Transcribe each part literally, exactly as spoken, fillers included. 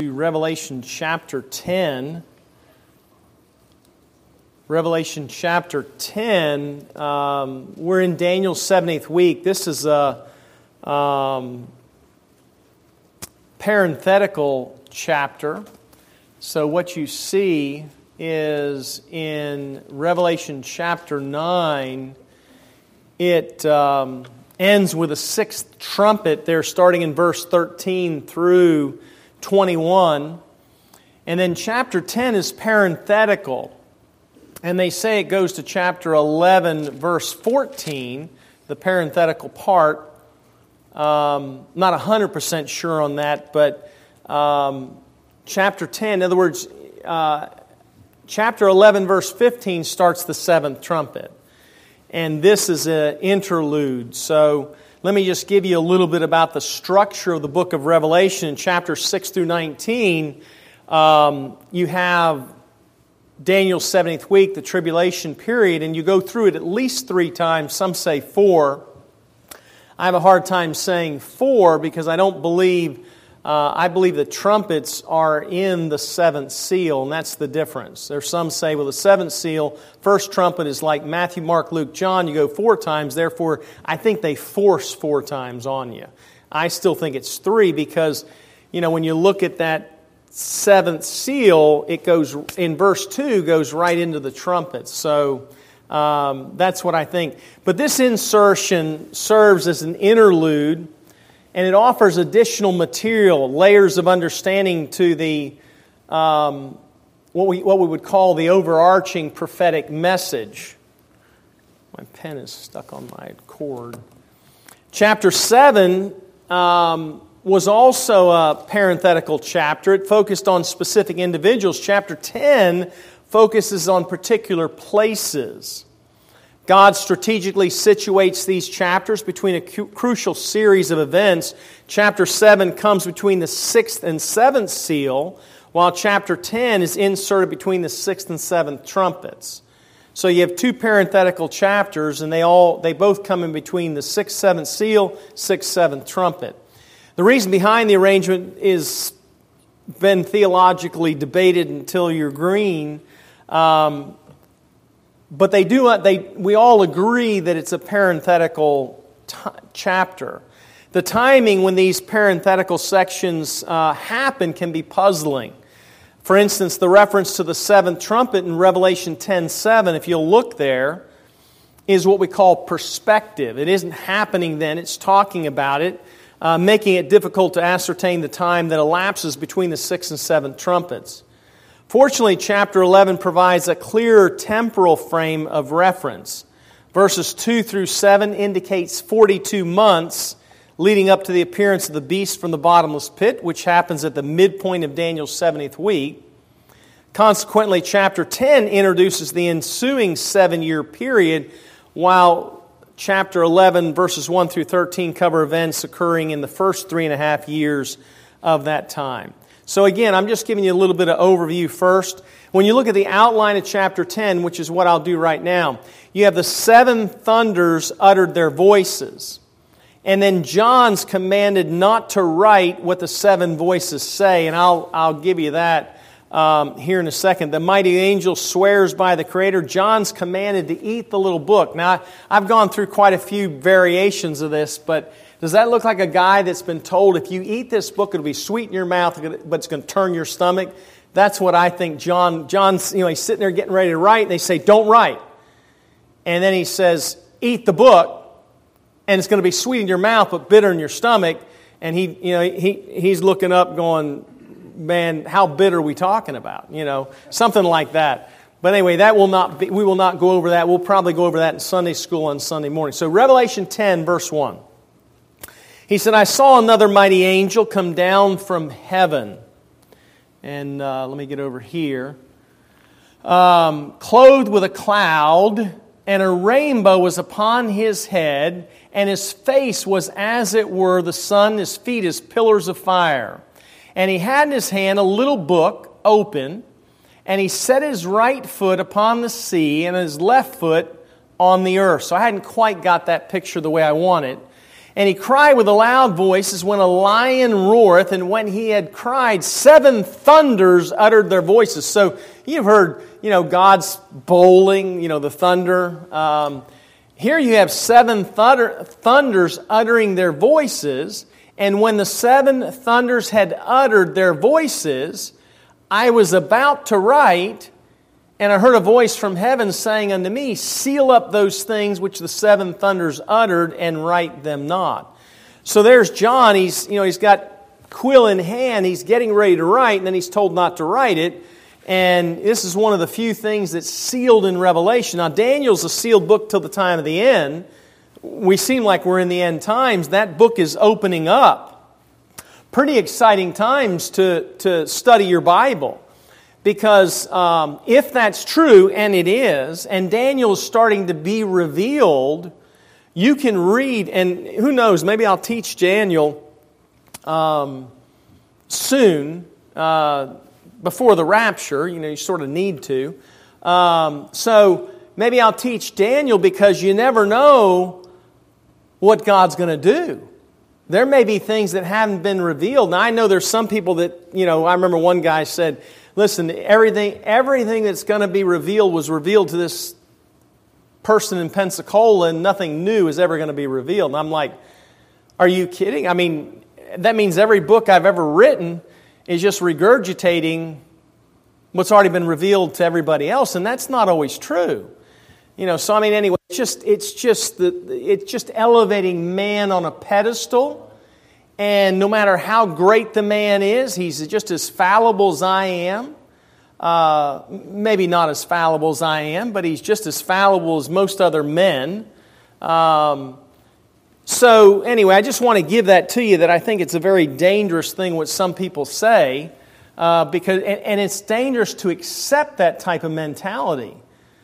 to Revelation chapter ten. Revelation chapter ten, um, we're in Daniel's seventieth week. This is a um, parenthetical chapter. So what you see is in Revelation chapter nine, it um, ends with a sixth trumpet there, starting in verse thirteen through twenty-one. And then chapter ten is parenthetical. And they say it goes to chapter eleven, verse fourteen, the parenthetical part. Um, not one hundred percent sure on that, but um, chapter ten, in other words, uh, chapter eleven, verse fifteen starts the seventh trumpet. And this is an interlude. So let me just give you a little bit about the structure of the book of Revelation. In chapters six through nineteen, um, you have Daniel's seventieth week, the tribulation period, and you go through it at least three times. Some say four. I have a hard time saying four because I don't believe, uh, I believe the trumpets are in the seventh seal, and that's the difference. There's some say, well, the seventh seal, first trumpet is like Matthew, Mark, Luke, John. You go four times, therefore I think they force four times on you. I still think it's three because, you know, when you look at that seventh seal, it goes in verse two, goes right into the trumpet. So um, that's what I think. But this insertion serves as an interlude, and it offers additional material, layers of understanding to the um, what we what we would call the overarching prophetic message. My pen is stuck on my cord. Chapter seven. Um, was also a parenthetical chapter. It focused on specific individuals. Chapter ten focuses on particular places. God strategically situates these chapters between a cu- crucial series of events. Chapter seven comes between the sixth and seventh seal, while chapter ten is inserted between the sixth and seventh trumpets. So you have two parenthetical chapters, and they all they both come in between the sixth, seventh seal, sixth, seventh trumpet. The reason behind the arrangement is been theologically debated until you're green, um, but they do. They we all agree that it's a parenthetical t- chapter. The timing when these parenthetical sections uh, happen can be puzzling. For instance, the reference to the seventh trumpet in Revelation ten seven, if you'll look there, is what we call perspective. It isn't happening then; it's talking about it. Uh, making it difficult to ascertain the time that elapses between the sixth and seventh trumpets. Fortunately, chapter eleven provides a clearer temporal frame of reference. Verses two through seven indicates forty-two months leading up to the appearance of the beast from the bottomless pit, which happens at the midpoint of Daniel's seventieth week. Consequently, chapter ten introduces the ensuing seven-year period, while chapter eleven, verses one through thirteen, cover events occurring in the first three and a half years of that time. So again, I'm just giving you a little bit of overview first. When you look at the outline of chapter ten, which is what I'll do right now, you have the seven thunders uttered their voices. And then John's commanded not to write what the seven voices say, and I'll, I'll give you that Um, here in a second. The mighty angel swears by the Creator. John's commanded to eat the little book. Now, I've gone through quite a few variations of this, but does that look like a guy that's been told, if you eat this book, it'll be sweet in your mouth, but it's going to turn your stomach? That's what I think John, John's, you know, he's sitting there getting ready to write, and they say, don't write. And then he says, eat the book, and it's going to be sweet in your mouth, but bitter in your stomach. And he, you know, he he's looking up going, man, how bitter are we talking about? You know, something like that. But anyway, that will not be, we will not go over that. We'll probably go over that in Sunday school on Sunday morning. So Revelation ten, verse one. He said, I saw another mighty angel come down from heaven. And uh, let me get over here. Um, clothed with a cloud, and a rainbow was upon his head, and his face was as it were the sun, his feet as pillars of fire. And he had in his hand a little book open, and he set his right foot upon the sea and his left foot on the earth. So I hadn't quite got that picture the way I wanted. And he cried with a loud voice as when a lion roareth, and when he had cried, seven thunders uttered their voices. So you've heard, you know, God's bowling, you know, the thunder. Um, here you have seven thunder, thunders uttering their voices. And when the seven thunders had uttered their voices, I was about to write, and I heard a voice from heaven saying unto me, seal up those things which the seven thunders uttered, and write them not. So there's John. He's, you know, he's got quill in hand. He's getting ready to write, and then he's told not to write it. And this is one of the few things that's sealed in Revelation. Now, Daniel's a sealed book till the time of the end. We seem like we're in the end times. That book is opening up. Pretty exciting times to, to study your Bible. Because um, if that's true, and it is, and Daniel's starting to be revealed, you can read, and who knows, maybe I'll teach Daniel um, soon, uh, before the rapture. You know, you sort of need to. Um, so maybe I'll teach Daniel, because you never know what God's going to do. There may be things that haven't been revealed. Now, I know there's some people that, you know, I remember one guy said, listen, everything everything that's going to be revealed was revealed to this person in Pensacola, and nothing new is ever going to be revealed. And I'm like, are you kidding? I mean, that means every book I've ever written is just regurgitating what's already been revealed to everybody else, and that's not always true. You know, so I mean, anyway, it's just it's just the it's just elevating man on a pedestal. And no matter how great the man is, he's just as fallible as I am. Uh, maybe not as fallible as I am, but he's just as fallible as most other men. Um, so anyway, I just want to give that to you, that I think it's a very dangerous thing what some people say, uh, because and, and it's dangerous to accept that type of mentality.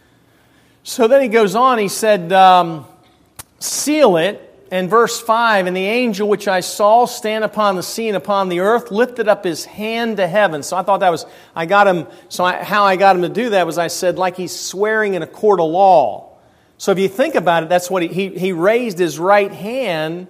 So then he goes on, he said, um, seal it. And verse five, and the angel which I saw stand upon the sea and upon the earth lifted up his hand to heaven. So I thought that was, I got him, so I, how I got him to do that was I said, like he's swearing in a court of law. So if you think about it, that's what he, he, he raised his right hand,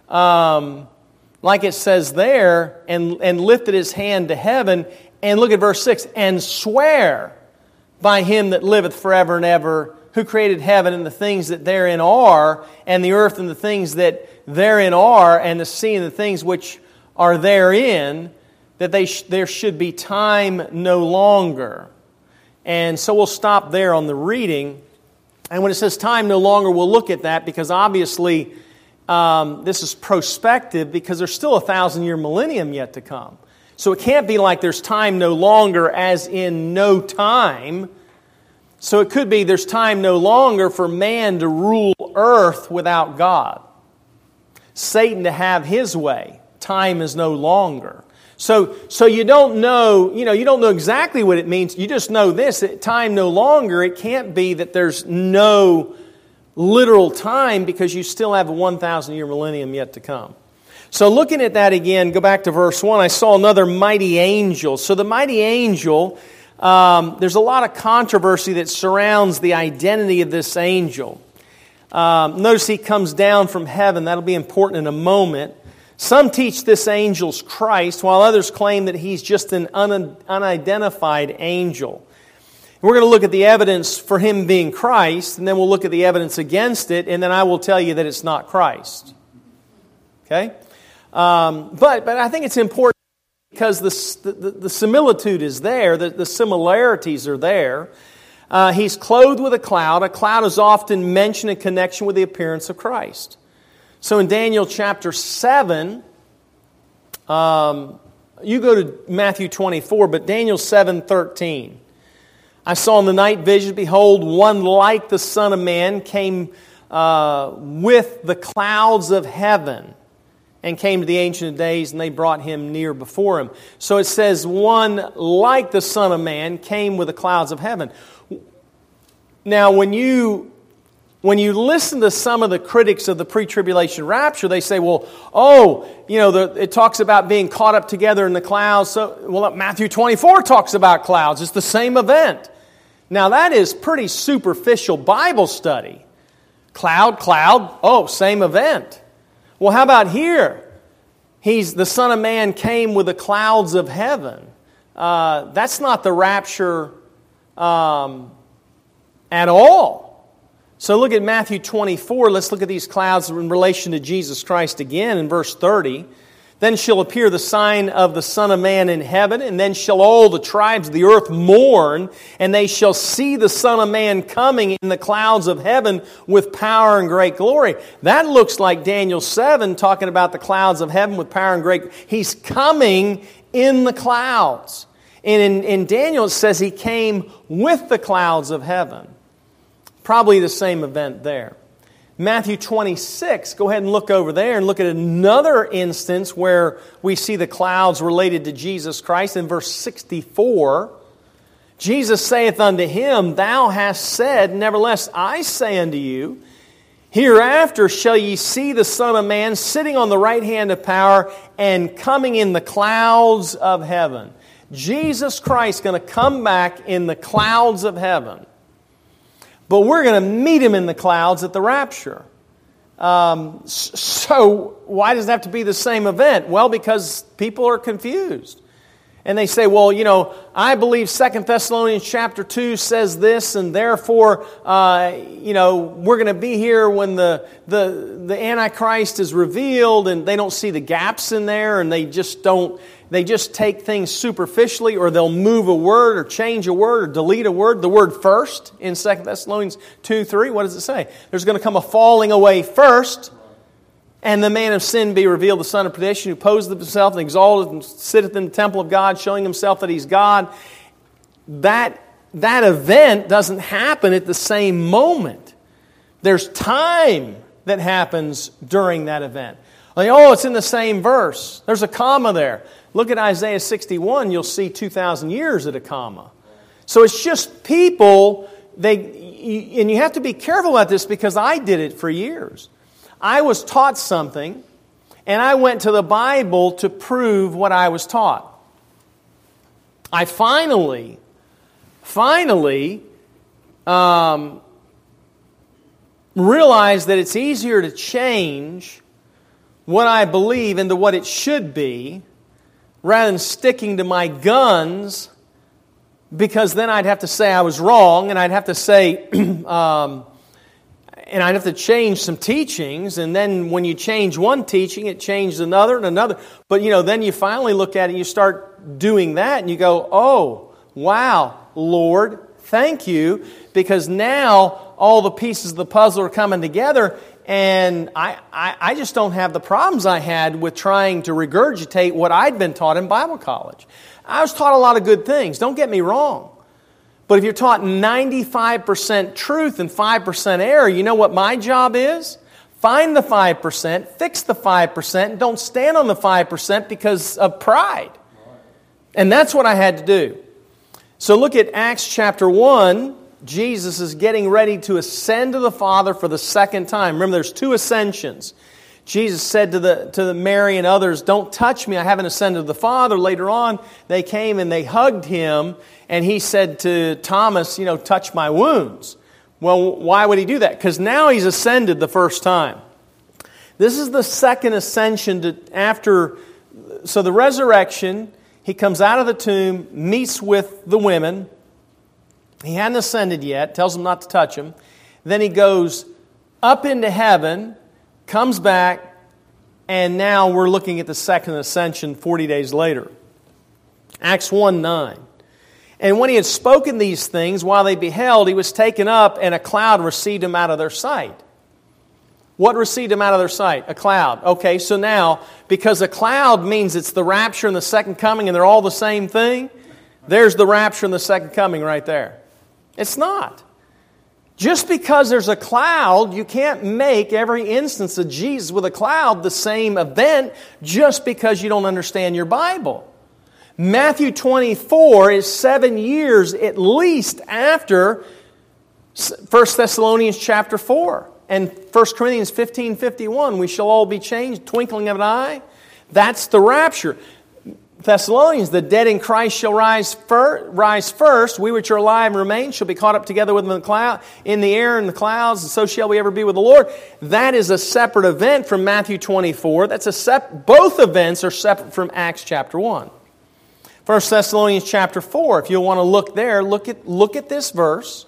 um, like it says there, and, and lifted his hand to heaven. And look at verse six, and swear by him that liveth forever and ever, who created heaven and the things that therein are, and the earth and the things that therein are, and the sea and the things which are therein, that they sh- there should be time no longer. And so we'll stop there on the reading. And when it says time no longer, we'll look at that, because obviously um, this is prospective, because there's still a thousand-year millennium yet to come. So it can't be like there's time no longer as in no time. So it could be there's time no longer for man to rule earth without God. Satan to have his way. Time is no longer. So, so you don't know, you know, you don't know exactly what it means. You just know this, that time no longer, it can't be that there's no literal time, because you still have a one thousand year millennium yet to come. So looking at that again, go back to verse one, I saw another mighty angel. So the mighty angel, Um, there's a lot of controversy that surrounds the identity of this angel. Um, notice he comes down from heaven. That'll be important in a moment. Some teach this angel's Christ, while others claim that he's just an un- unidentified angel. We're going to look at the evidence for him being Christ, and then we'll look at the evidence against it, and then I will tell you that it's not Christ. Okay? Um, but, but I think it's important, because the, the, the similitude is there, the, the similarities are there. Uh, he's clothed with a cloud. A cloud is often mentioned in connection with the appearance of Christ. So in Daniel chapter seven, um, you go to Matthew twenty-four, but Daniel seven thirteen. I saw in the night vision, behold, one like the Son of Man came uh, with the clouds of heaven, and came to the Ancient of Days, and they brought him near before him. So it says, one like the Son of Man came with the clouds of heaven. Now, when you when you listen to some of the critics of the pre-tribulation rapture, they say, well, oh, you know, the, it talks about being caught up together in the clouds. So, well, Matthew twenty-four talks about clouds. It's the same event. Now, that is pretty superficial Bible study. Cloud, cloud, oh, same event. Well, how about here? He's the Son of Man came with the clouds of heaven. Uh, that's not the rapture um, at all. So look at Matthew twenty-four. Let's look at these clouds in relation to Jesus Christ again in verse thirty. Then shall appear the sign of the Son of Man in heaven, and then shall all the tribes of the earth mourn, and they shall see the Son of Man coming in the clouds of heaven with power and great glory. That looks like Daniel seven, talking about the clouds of heaven with power and great. He's coming in the clouds. And in, in Daniel it says He came with the clouds of heaven. Probably the same event there. Matthew twenty-six, go ahead and look over there and look at another instance where we see the clouds related to Jesus Christ. In verse sixty-four, Jesus saith unto him, Thou hast said, nevertheless I say unto you, hereafter shall ye see the Son of Man sitting on the right hand of power and coming in the clouds of heaven. Jesus Christ is going to come back in the clouds of heaven. But we're going to meet Him in the clouds at the rapture. Um, so why does it have to be the same event? Well, because people are confused. And they say, well, you know, I believe Second Thessalonians chapter two says this, and therefore, uh, you know, we're going to be here when the, the, the Antichrist is revealed, and they don't see the gaps in there, and they just don't, they just take things superficially, or they'll move a word, or change a word, or delete a word. The word first in Second Thessalonians two three, what does it say? There's going to come a falling away first, and the man of sin be revealed, the son of perdition, who poseth himself and exalteth and sitteth in the temple of God, showing himself that he's God. That, that event doesn't happen at the same moment. There's time that happens during that event. Like, oh, it's in the same verse. There's a comma there. Look at Isaiah sixty-one, you'll see two thousand years at a comma. So it's just people, they, and you have to be careful about this because I did it for years. I was taught something, and I went to the Bible to prove what I was taught. I finally, finally um, realized that it's easier to change what I believe into what it should be rather than sticking to my guns, because then I'd have to say I was wrong, and I'd have to say... um, And I'd have to change some teachings, and then when you change one teaching, it changes another and another. But, you know, then you finally look at it and you start doing that, and you go, oh, wow, Lord, thank you, because now all the pieces of the puzzle are coming together, and I, I, I just don't have the problems I had with trying to regurgitate what I'd been taught in Bible college. I was taught a lot of good things, don't get me wrong. But if you're taught ninety-five percent truth and five percent error, you know what my job is? Find the five percent, fix the five percent, and don't stand on the five percent because of pride. And that's what I had to do. So look at Acts chapter one. Jesus is getting ready to ascend to the Father for the second time. Remember, there's two ascensions. Jesus said to the to Mary and others, don't touch me, I haven't ascended to the Father. Later on, they came and they hugged Him, and He said to Thomas, you know, touch my wounds. Well, why would He do that? Because now He's ascended the first time. This is the second ascension to, after, so the resurrection, He comes out of the tomb, meets with the women. He hadn't ascended yet, tells them not to touch Him. Then He goes up into heaven, comes back, and now we're looking at the second ascension forty days later. Acts one nine. And when He had spoken these things, while they beheld, He was taken up, and a cloud received Him out of their sight. What received Him out of their sight? A cloud. Okay, so now, because a cloud means it's the rapture and the second coming, and they're all the same thing, there's the rapture and the second coming right there. It's not. Just because there's a cloud, you can't make every instance of Jesus with a cloud the same event just because you don't understand your Bible. Matthew twenty-four is seven years at least after First Thessalonians chapter four. And First Corinthians fifteen fifty-one, we shall all be changed, twinkling of an eye. That's the rapture. Thessalonians, the dead in Christ shall rise, fir- rise first. We which are alive and remain shall be caught up together with them in the cloud, in the air in the clouds, and so shall we ever be with the Lord. That is a separate event from Matthew twenty-four. That's a sep- both events are separate from Acts chapter one. First Thessalonians chapter four. If you want to look there, look at look at this verse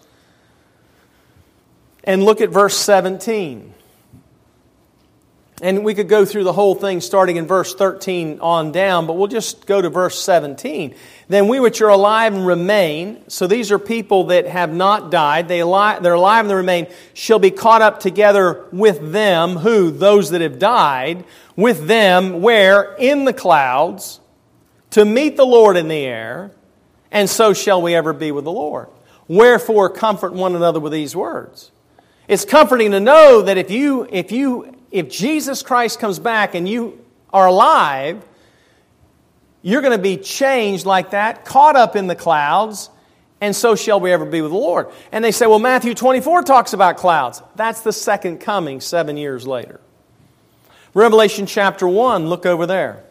and look at verse seventeen. And we could go through the whole thing starting in verse thirteen on down, but we'll just go to verse seventeen. Then we which are alive and remain, so these are people that have not died, they alive, they're alive and they remain, shall be caught up together with them, who? Those that have died, with them, where? In the clouds, to meet the Lord in the air, and so shall we ever be with the Lord. Wherefore comfort one another with these words. It's comforting to know that if you, if you, if Jesus Christ comes back and you are alive, you're going to be changed like that, caught up in the clouds, and so shall we ever be with the Lord. And they say, well, Matthew twenty-four talks about clouds. That's the second coming seven years later. Revelation chapter one, look over there.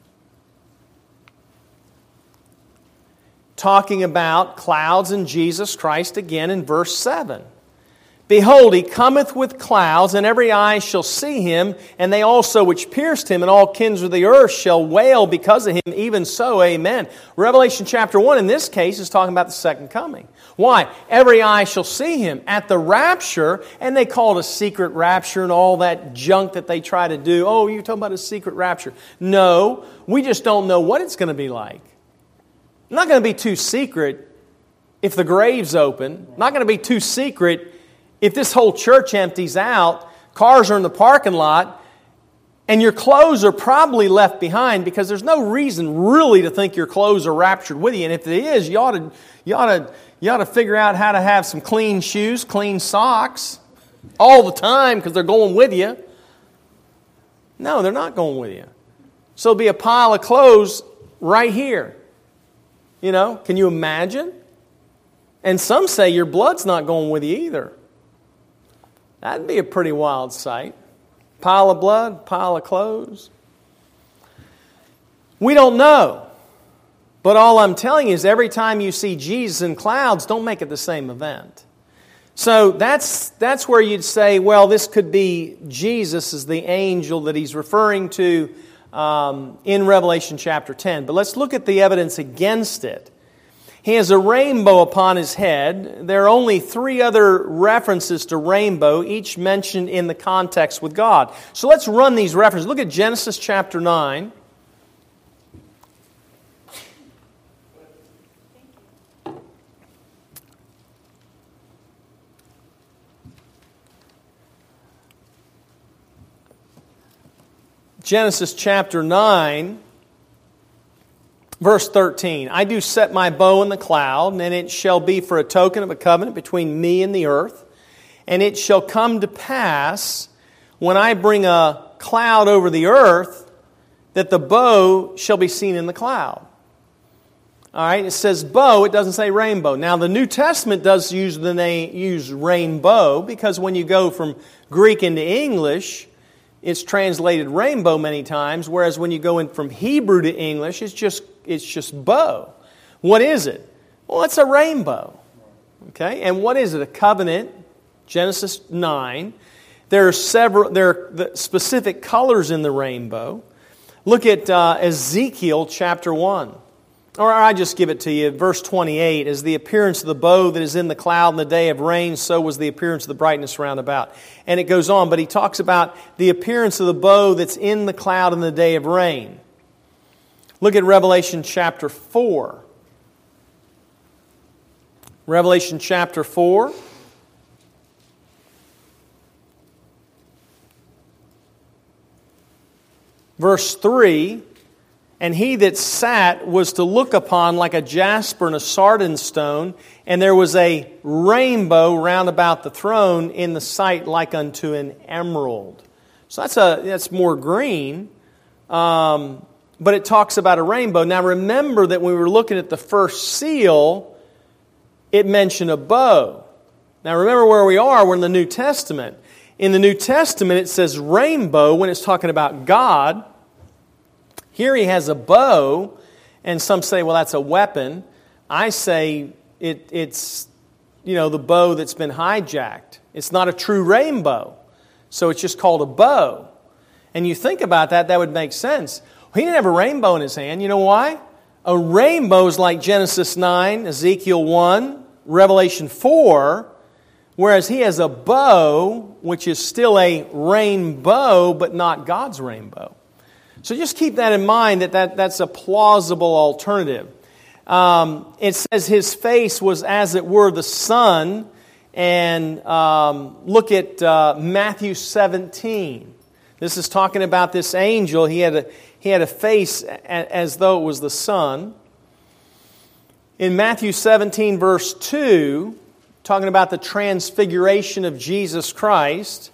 Talking about clouds and Jesus Christ again in verse seven. Behold, he cometh with clouds, and every eye shall see him, and they also which pierced him, and all kings of the earth shall wail because of him. Even so, amen. Revelation chapter one, in this case, is talking about the second coming. Why? Every eye shall see him at the rapture, and they call it a secret rapture and all that junk that they try to do. Oh, you're talking about a secret rapture. No, we just don't know what it's going to be like. Not going to be too secret if the grave's open. Not going to be too secret if this whole church empties out, cars are in the parking lot, and your clothes are probably left behind, because there's no reason really to think your clothes are raptured with you. And if it is, you ought to, you ought to, you ought to figure out how to have some clean shoes, clean socks all the time, because they're going with you. No, they're not going with you. So there'll be a pile of clothes right here. You know, can you imagine? And some say your blood's not going with you either. That'd be a pretty wild sight. Pile of blood, pile of clothes. We don't know. But all I'm telling you is every time you see Jesus in clouds, don't make it the same event. So that's that's where you'd say, well, this could be Jesus as the angel that he's referring to um, in Revelation chapter ten. But let's look at the evidence against it. He has a rainbow upon his head. There are only three other references to rainbow, each mentioned in the context with God. So let's run these references. Look at Genesis chapter nine. Genesis chapter nine. Verse thirteen, I do set my bow in the cloud, and it shall be for a token of a covenant between me and the earth. And it shall come to pass, when I bring a cloud over the earth, that the bow shall be seen in the cloud. All right, it says bow, it doesn't say rainbow. Now, the New Testament does use the name, use rainbow, because when you go from Greek into English, it's translated rainbow many times, whereas when you go in from Hebrew to English, it's just it's just bow. What is it? Well, it's a rainbow. Okay, and what is it? A covenant. Genesis nine. There are several. There are specific colors in the rainbow. Look at uh, Ezekiel chapter one. Or I just give it to you. Verse twenty-eight, as the appearance of the bow that is in the cloud in the day of rain, so was the appearance of the brightness round about. And it goes on, but he talks about the appearance of the bow that's in the cloud in the day of rain. Look at Revelation chapter four. Revelation chapter four. Verse three. And he that sat was to look upon like a jasper and a sardine stone, and there was a rainbow round about the throne in the sight like unto an emerald. So that's a that's more green, um, but it talks about a rainbow. Now remember that when we were looking at the first seal, it mentioned a bow. Now remember where we are, we're in the New Testament. In the New Testament it says rainbow when it's talking about God. Here he has a bow, And some say, well, that's a weapon. I say it, it's, you know, the bow that's been hijacked. It's not a true rainbow. So it's just called a bow. And you think about that, that would make sense. He didn't have a rainbow in his hand. You know why? A rainbow is like Genesis nine, Ezekiel one, Revelation four, whereas he has a bow, which is still a rainbow, but not God's rainbow. So just keep that in mind, that, that that's a plausible alternative. Um, it says his face was as it were the sun. And um, look at uh, Matthew seventeen. This is talking about this angel. He had a, he had a face as though it was the sun. In Matthew seventeen, verse two, talking about the transfiguration of Jesus Christ,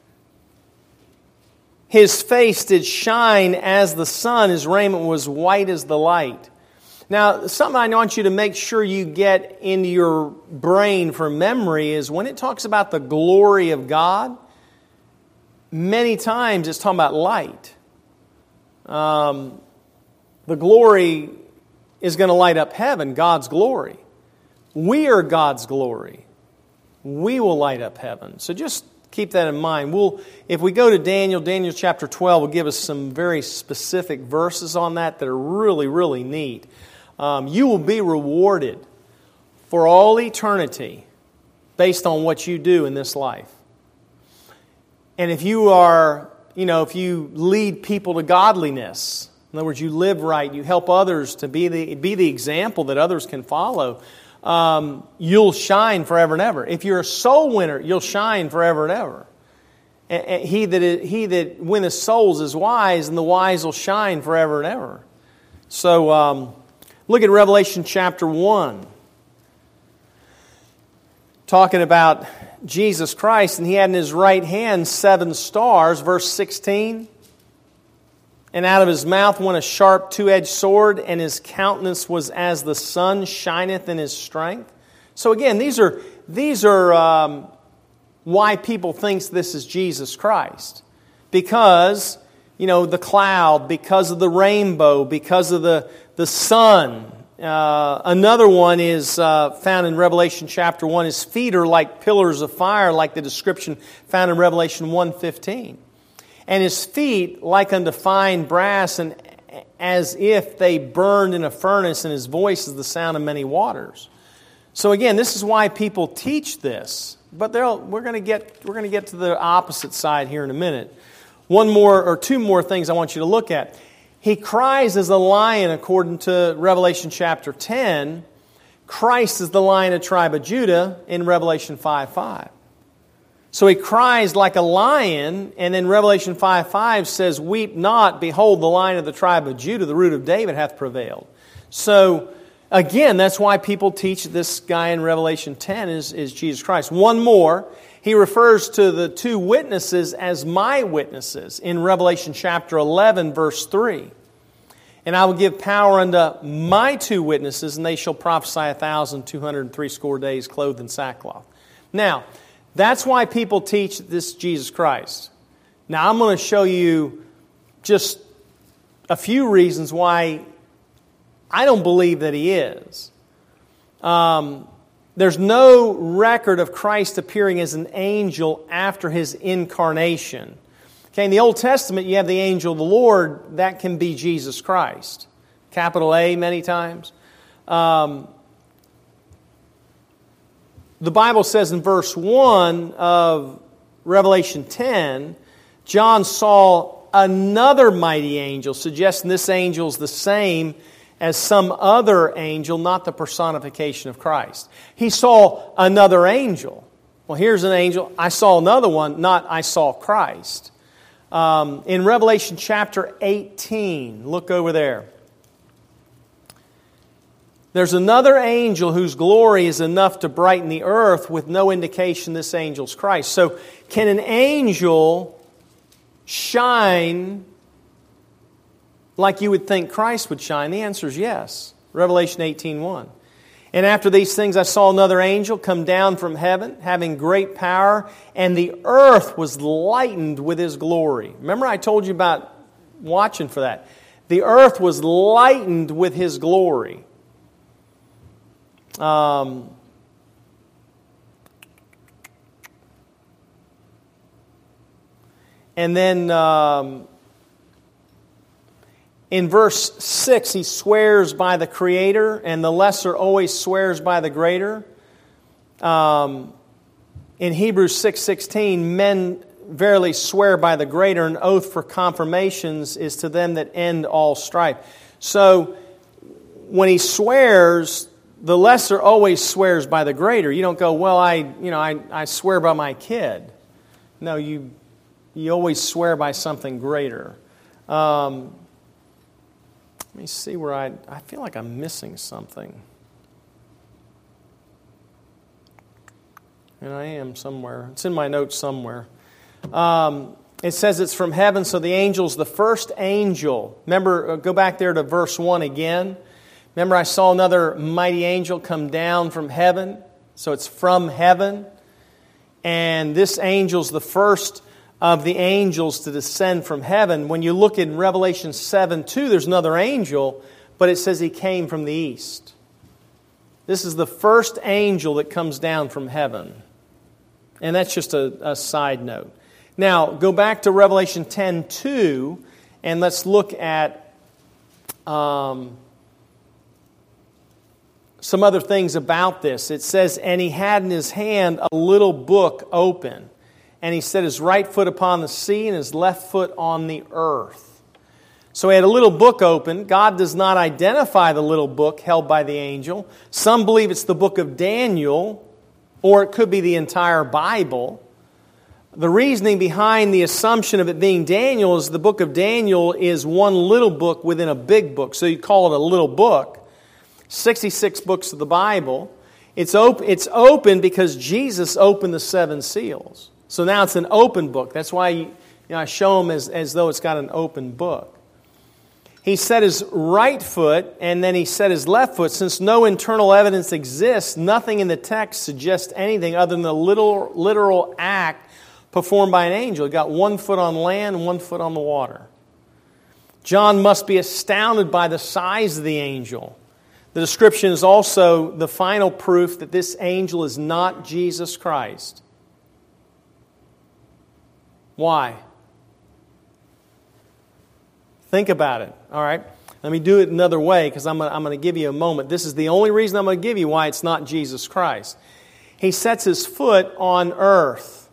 his face did shine as the sun, his raiment was white as the light. Now, something I want you to make sure you get into your brain for memory is when it talks about the glory of God, many times it's talking about light. Um, the glory is going to light up heaven, God's glory. We are God's glory. We will light up heaven. So just keep that in mind. We'll, if we go to Daniel, Daniel chapter twelve will give us some very specific verses on that that are really, really neat. Um, you will be rewarded for all eternity based on what you do in this life. And if you are, you know, if you lead people to godliness, in other words, you live right, you help others to be the be the example that others can follow, um, you'll shine forever and ever. If you're a soul winner, you'll shine forever and ever. And, and he that is, he that winneth souls is wise, and the wise will shine forever and ever. So, um, look at Revelation chapter one. Talking about Jesus Christ, and he had in his right hand seven stars, verse sixteen. And out of his mouth went a sharp two-edged sword, and his countenance was as the sun shineth in his strength. So again, these are these are um, why people think this is Jesus Christ. Because, you know, the cloud, because of the rainbow, because of the, the sun. Uh, another one is uh, found in Revelation chapter one. His feet are like pillars of fire, like the description found in Revelation one fifteen. And his feet like unto fine brass, and as if they burned in a furnace, and his voice is the sound of many waters. So again, this is why people teach this. But we're going to get we're going to get to the opposite side here in a minute. One more or two more things I want you to look at. He cries as a lion, according to Revelation chapter ten. Christ is the Lion of the tribe of Judah in Revelation five five. So he cries like a lion, and then Revelation five five says, "Weep not, behold, the Lion of the tribe of Judah, the root of David, hath prevailed." So, again, that's why people teach this guy in Revelation ten is, is Jesus Christ. One more, he refers to the two witnesses as my witnesses in Revelation chapter eleven, verse three. "And I will give power unto my two witnesses, and they shall prophesy a thousand two hundred and threescore days, clothed in sackcloth." Now, that's why people teach this Jesus Christ. Now, I'm going to show you just a few reasons why I don't believe that He is. Um, there's no record of Christ appearing as an angel after His incarnation. Okay, in the Old Testament, you have the angel of the Lord. That can be Jesus Christ. Capital A many times. Um, The Bible says in verse one of Revelation ten, John saw another mighty angel, suggesting this angel is the same as some other angel, not the personification of Christ. He saw another angel. Well, here's an angel. I saw another one, not I saw Christ. Um, in Revelation chapter eighteen, look over there. There's another angel whose glory is enough to brighten the earth with no indication this angel's Christ. So, can an angel shine like you would think Christ would shine? The answer is yes. Revelation eighteen one. "And after these things I saw another angel come down from heaven, having great power, and the earth was lightened with his glory." Remember I told you about watching for that. the earth was lightened with His glory. Um, and then um, in verse six, he swears by the Creator, and the lesser always swears by the greater. Um, in Hebrews six sixteen, men verily swear by the greater, an oath for confirmations is to them that end all strife. So, when he swears, the lesser always swears by the greater. You don't go, well, I, you know, I, I swear by my kid. No, you, you always swear by something greater. Um, let me see where I, I feel like I'm missing something. And I am somewhere. It's in my notes somewhere. Um, it says it's from heaven, so the angel's the first angel. Remember, go back there to verse one again. Remember, I saw another mighty angel come down from heaven. So it's from heaven. And this angel's the first of the angels to descend from heaven. When you look in Revelation seven two, there's another angel, but it says he came from the east. This is the first angel that comes down from heaven. And that's just a, a side note. Now, go back to Revelation ten two, and let's look at um, some other things about this. It says, and he had in his hand a little book open, and he set his right foot upon the sea and his left foot on the earth. So he had a little book open. God does not identify the little book held by the angel. Some believe it's the book of Daniel, or it could be the entire Bible. The reasoning behind the assumption of it being Daniel is the book of Daniel is one little book within a big book. So you call it a little book. sixty-six books of the Bible. It's open, it's open because Jesus opened the seven seals. So now it's an open book. That's why you, you know, I show them as, as though it's got an open book. He set his right foot, and then he set his left foot. Since no internal evidence exists, nothing in the text suggests anything other than the literal, literal act performed by an angel. He got one foot on land and one foot on the water. John must be astounded by the size of the angel. The description is also the final proof that this angel is not Jesus Christ. Why? Think about it, all right? Let me do it another way because I'm, I'm going to give you a moment. This is the only reason I'm going to give you why it's not Jesus Christ. He sets his foot on earth.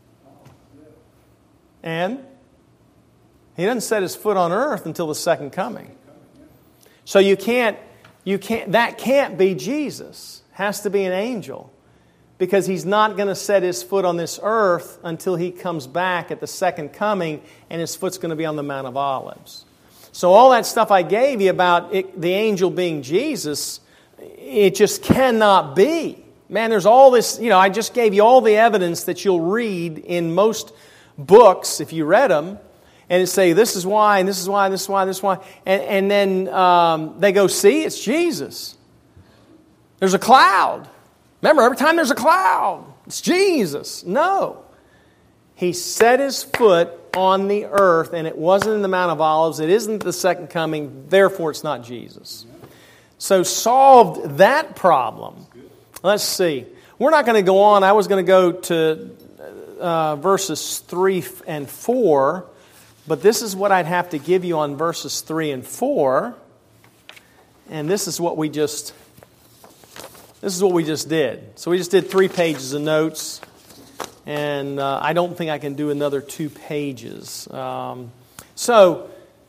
And he doesn't set his foot on earth until the second coming. So you can't, you can't, that can't be Jesus. It has to be an angel. Because he's not going to set his foot on this earth until he comes back at the second coming, and his foot's going to be on the Mount of Olives. So all that stuff I gave you about it, the angel being Jesus, it just cannot be. Man, there's all this, you know, I just gave you all the evidence that you'll read in most books, if you read them, and it say, this is why, and this is why, and this is why, and this is why. And, and then um, they go, see, it's Jesus. There's a cloud. Remember, every time there's a cloud, it's Jesus. No. He set his foot on the earth, and it wasn't in the Mount of Olives. It isn't the second coming. Therefore, it's not Jesus. So solved that problem. Let's see. We're not going to go on. I was going to go to uh, verses three and four, but this is what I'd have to give you on verses three and four. And this is what we just... This is what we just did. So we just did three pages of notes, and uh, I don't think I can do another two pages. Um, so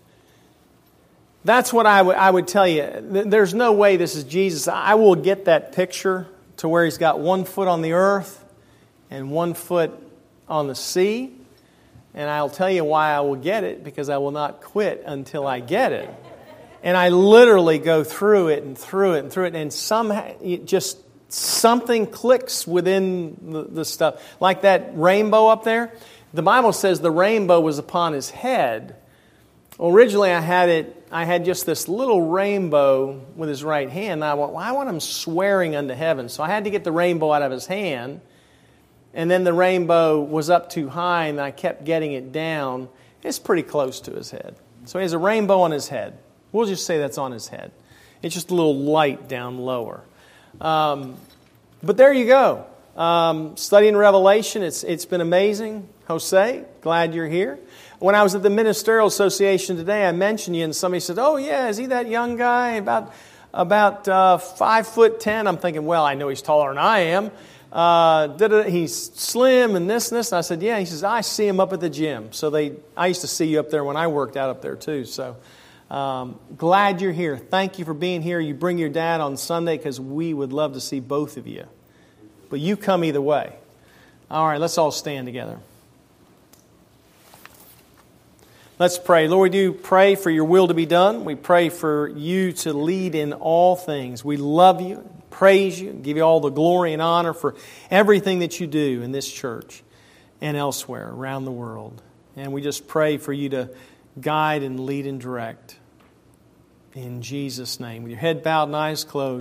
that's what I, w- I would tell you. There's no way this is Jesus. I will get that picture to where he's got one foot on the earth and one foot on the sea, and I'll tell you why I will get it, because I will not quit until I get it. And I literally go through it and through it and through it, and somehow it just something clicks within the, the stuff. Like that rainbow up there. The Bible says the rainbow was upon his head. Originally, I had it. I had just this little rainbow with his right hand. And I went, well, I want him swearing unto heaven. So I had to get the rainbow out of his hand. And then the rainbow was up too high, and I kept getting it down. It's pretty close to his head. So he has a rainbow on his head. We'll just say that's on his head. It's just a little light down lower. Um, but there you go. Um, studying Revelation, it's it's been amazing. Jose, glad you're here. When I was at the Ministerial Association today, I mentioned you, and somebody said, "Oh yeah, is he that young guy about about uh, five foot ten?" I'm thinking, well, I know he's taller than I am. Uh, he's slim and this and this. And I said, yeah. He says, I see him up at the gym. So they, I used to see you up there when I worked out up there too. So um, glad you're here. Thank you for being here. You bring your dad on Sunday because we would love to see both of you. But you come either way. All right, let's all stand together. Let's pray. Lord, we do pray for your will to be done. We pray for you to lead in all things. We love you, praise you, give you all the glory and honor for everything that you do in this church and elsewhere around the world. And we just pray for you to guide and lead and direct. In Jesus' name. With your head bowed and eyes closed.